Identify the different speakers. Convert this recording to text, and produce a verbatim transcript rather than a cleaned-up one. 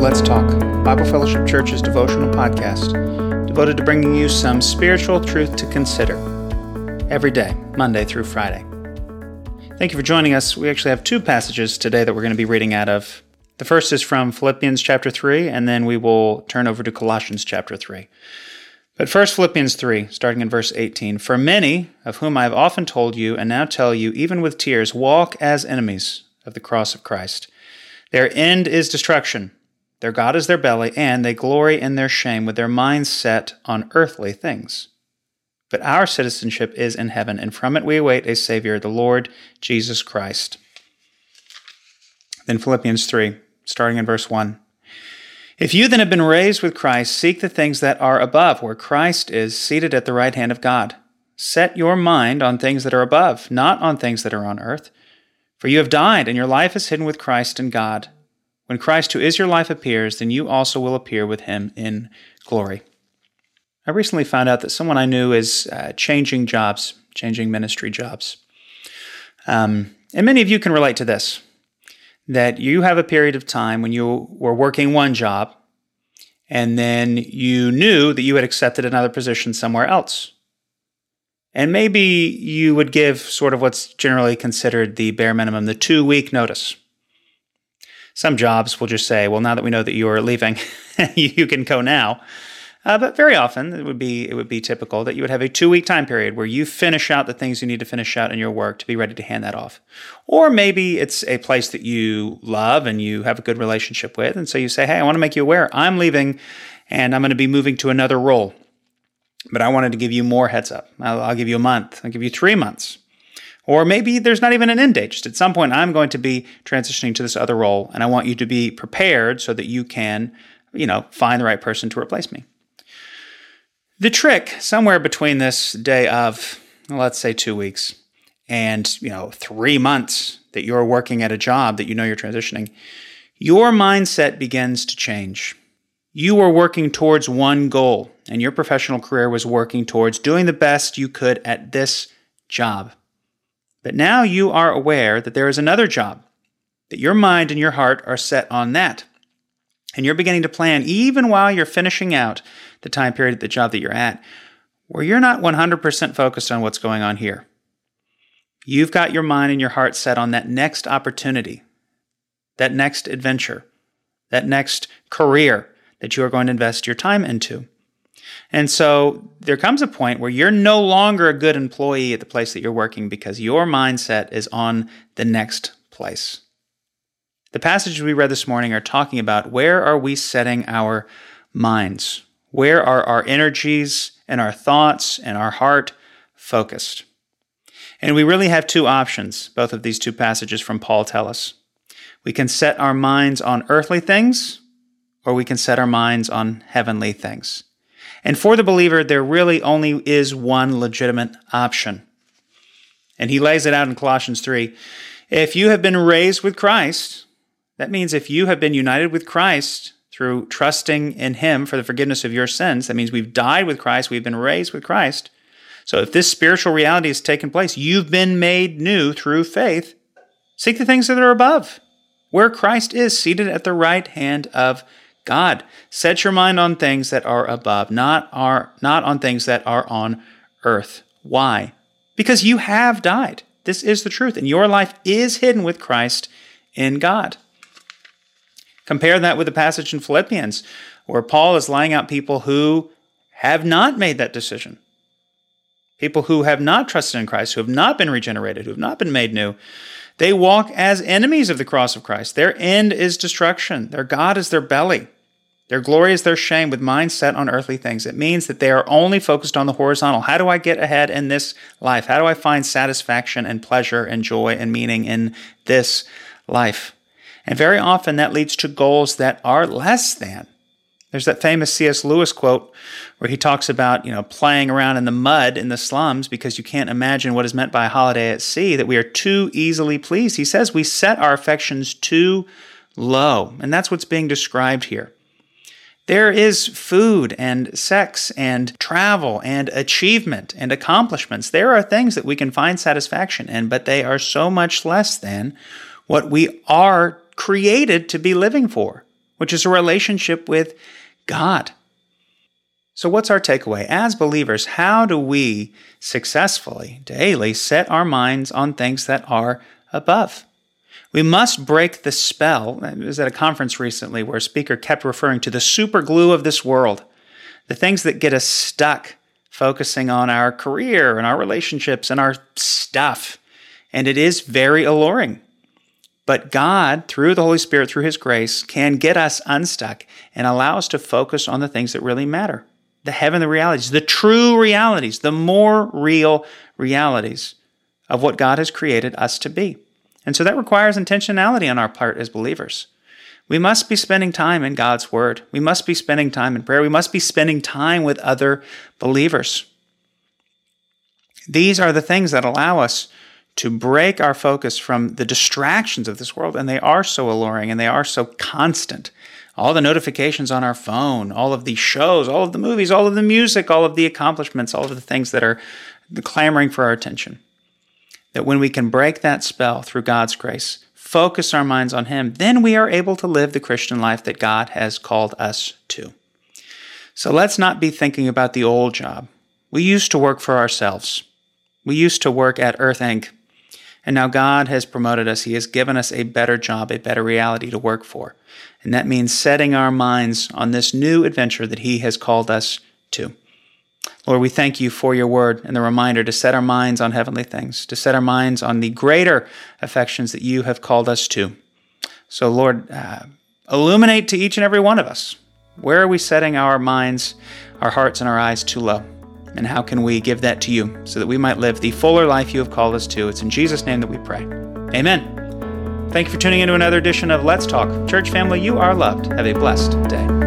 Speaker 1: Let's Talk, Bible Fellowship Church's devotional podcast, devoted to bringing you some spiritual truth to consider every day, Monday through Friday. Thank you for joining us. We actually have two passages today that we're going to be reading out of. The first is from Philippians chapter three, and then we will turn over to Colossians chapter three. But first, Philippians three, starting in verse eighteen. For many, of whom I have often told you, and now tell you, even with tears, walk as enemies of the cross of Christ. Their end is destruction. Their God is their belly, and they glory in their shame with their minds set on earthly things. But our citizenship is in heaven, and from it we await a Savior, the Lord Jesus Christ. Then Philippians three, starting in verse one. If you then have been raised with Christ, seek the things that are above, where Christ is seated at the right hand of God. Set your mind on things that are above, not on things that are on earth. For you have died, and your life is hidden with Christ in God. When Christ, who is your life, appears, then you also will appear with him in glory. I recently found out that someone I knew is uh, changing jobs, changing ministry jobs. Um, and many of you can relate to this, that you have a period of time when you were working one job, and then you knew that you had accepted another position somewhere else. And maybe you would give sort of what's generally considered the bare minimum, the two-week notice. Some jobs will just say, well, now that we know that you are leaving, you can go now. Uh, but very often, it would be it would be typical that you would have a two-week time period where you finish out the things you need to finish out in your work to be ready to hand that off. Or maybe it's a place that you love and you have a good relationship with, and so you say, hey, I want to make you aware, I'm leaving, and I'm going to be moving to another role. But I wanted to give you more heads up. I'll, I'll give you a month. I'll give you three months. Or maybe there's not even an end date. Just at some point, I'm going to be transitioning to this other role, and I want you to be prepared so that you can, you know, find the right person to replace me. The trick, somewhere between this day of, let's say two weeks, and, you know, three months that you're working at a job that you know you're transitioning, your mindset begins to change. You were working towards one goal, and your professional career was working towards doing the best you could at this job. But now you are aware that there is another job, that your mind and your heart are set on that. And you're beginning to plan, even while you're finishing out the time period at the job that you're at, where you're not one hundred percent focused on what's going on here. You've got your mind and your heart set on that next opportunity, that next adventure, that next career that you are going to invest your time into. And so there comes a point where you're no longer a good employee at the place that you're working because your mindset is on the next place. The passages we read this morning are talking about where are we setting our minds? Where are our energies and our thoughts and our heart focused? And we really have two options, both of these two passages from Paul tell us. We can set our minds on earthly things, or we can set our minds on heavenly things. And for the believer, there really only is one legitimate option. And he lays it out in Colossians three. If you have been raised with Christ, that means if you have been united with Christ through trusting in him for the forgiveness of your sins, that means we've died with Christ, we've been raised with Christ. So if this spiritual reality has taken place, you've been made new through faith. Seek the things that are above, where Christ is seated at the right hand of God. Set your mind on things that are above, not are not on things that are on earth. Why? Because you have died. This is the truth, and your life is hidden with Christ in God. Compare that with the passage in Philippians, where Paul is laying out people who have not made that decision. People who have not trusted in Christ, who have not been regenerated, who have not been made new. They walk as enemies of the cross of Christ. Their end is destruction. Their God is their belly. Their glory is their shame, with minds set on earthly things. It means that they are only focused on the horizontal. How do I get ahead in this life? How do I find satisfaction and pleasure and joy and meaning in this life? And very often that leads to goals that are less than. There's that famous C S Lewis quote where he talks about, you know, playing around in the mud in the slums because you can't imagine what is meant by a holiday at sea, that we are too easily pleased. He says we set our affections too low, and that's what's being described here. There is food and sex and travel and achievement and accomplishments. There are things that we can find satisfaction in, but they are so much less than what we are created to be living for. which is a relationship with God. So what's our takeaway? As believers, how do we successfully, daily, set our minds on things that are above? We must break the spell. I was at a conference recently where a speaker kept referring to the super glue of this world, the things that get us stuck focusing on our career and our relationships and our stuff. And it is very alluring. But God, through the Holy Spirit, through His grace, can get us unstuck and allow us to focus on the things that really matter. The heavenly realities, the true realities, the more real realities of what God has created us to be. And so that requires intentionality on our part as believers. We must be spending time in God's Word. We must be spending time in prayer. We must be spending time with other believers. These are the things that allow us to break our focus from the distractions of this world, and they are so alluring and they are so constant. All the notifications on our phone, all of the shows, all of the movies, all of the music, all of the accomplishments, all of the things that are clamoring for our attention. That when we can break that spell through God's grace, focus our minds on Him, then we are able to live the Christian life that God has called us to. So let's not be thinking about the old job. We used to work for ourselves. We used to work at Earth Incorporated. And now God has promoted us. He has given us a better job, a better reality to work for. And that means setting our minds on this new adventure that He has called us to. Lord, we thank You for Your word and the reminder to set our minds on heavenly things, to set our minds on the greater affections that You have called us to. So, Lord, uh, illuminate to each and every one of us. Where are we setting our minds, our hearts, and our eyes too low? And how can we give that to You so that we might live the fuller life You have called us to? It's in Jesus' name that we pray. Amen. Thank you for tuning into another edition of Let's Talk. Church family, you are loved. Have a blessed day.